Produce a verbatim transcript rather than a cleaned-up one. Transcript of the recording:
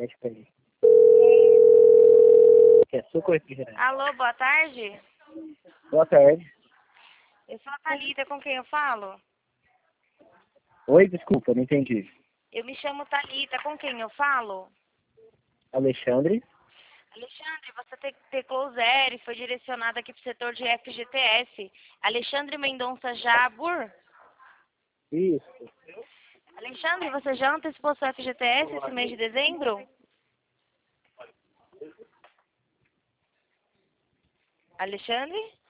pede pra ele. Quer suco ou refrigerante? Alô, boa tarde. Boa tarde. Eu sou a Thalita, com quem eu falo? Oi, desculpa, não entendi. Eu me chamo Thalita, com quem eu falo? Alexandre? Alexandre, você te teclou zero e foi direcionado aqui para o setor de F G T S. Alexandre Mendonça Jabur? Isso. Alexandre, você já antecipou seu F G T S esse mês de dezembro? Alexandre?